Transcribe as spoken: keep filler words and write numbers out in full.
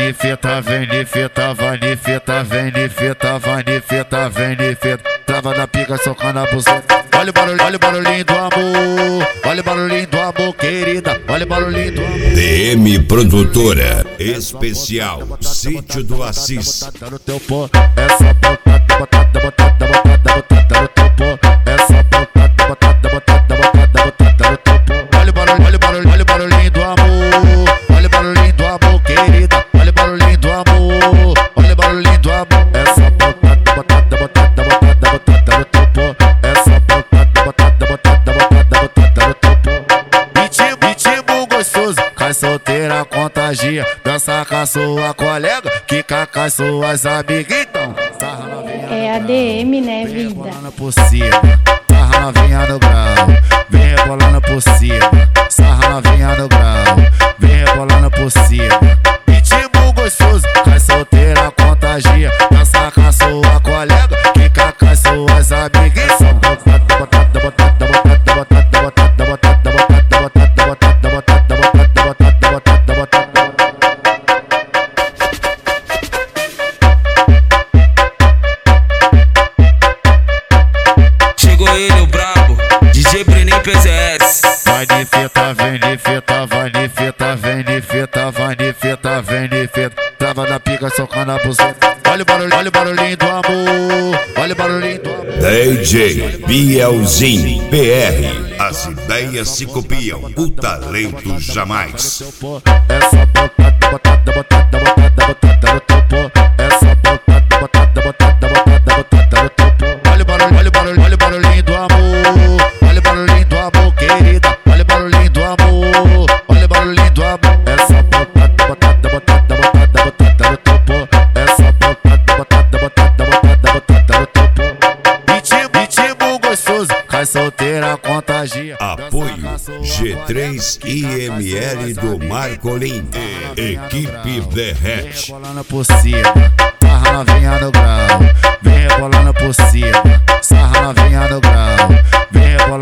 de fita, vem de fita, vai de fita, vem de fita, vai de fita, vem de fita. Trava na pica, socando a buceta. Olha o barulho, olha o barulhinho do amor. Olha o barulhinho do amor, querida. Olha o barulhinho do amor. D M Produtora Especial Sítio do Assis. No teu pó, essa botada, botada, botada, botada, botada no teu pó. Essa botada, botada, botada, botada, botada no teu pó. Olha o barulho, olha o barulho, olha o barulhinho do amor. Olha o barulhinho do amor, querida. Olha o barulhinho do amor. Olha o barulhinho do amor. Essa botada, botada, botada, botada, botada no teu pó. Essa botada, botada, botada, botada, botada no teu pó. Ritmo, ritmo gostoso, cai solteira, contagia. Dança com a sua colega, quica com as suas amigas. Então, sarra novinha. É a D M, né, vida? Rebolando por cima, sarra novinha no grau. Vem rebolando por cima, sarra novinha no grau. Vem rebolando por cima. Ritmo gostoso, cai solteira, contagia. Dança com a sua colega, quica com as suas amigas. Botada, botada, botada, botada, botada, botada, botada, botada, botada, botada, botada, botada, botada, botada. Chegou ele, o brabo, D J Brenin P Z S. Vai de fita, vem de fita, vai de fita, vem de fita, vai de fita, vem de fita. Trava na pica, socando a buceta. Olha o barulho, olha o barulhinho do amor. Olha o barulhinho do amor. D J Bielzinho P R. As ideias se copiam, o talento jamais. Essa botada, botada, botada, botada, botada no teu pó. Essa botada, botada, botada, botada, botada no teu pó. Olha o barulho, olha o barulho, olha o barulhinho do amor. Olha o barulhinho do amor, querida. Olha o barulhinho do amor. Olha o barulhinho do amor. Essa botada, botada, botada, botada, botada no teu pó. Essa botada, botada, botada, botada, botada no teu pó. Ritmo, ritmo gostoso, cai solteira, contagia. Apoio G três I M L do Marcolin. Equipe Derrete. Rebolando por cima, sarra novinha no grau. Vem rebolando por cima, sarra novinha no grau. Vem rebolando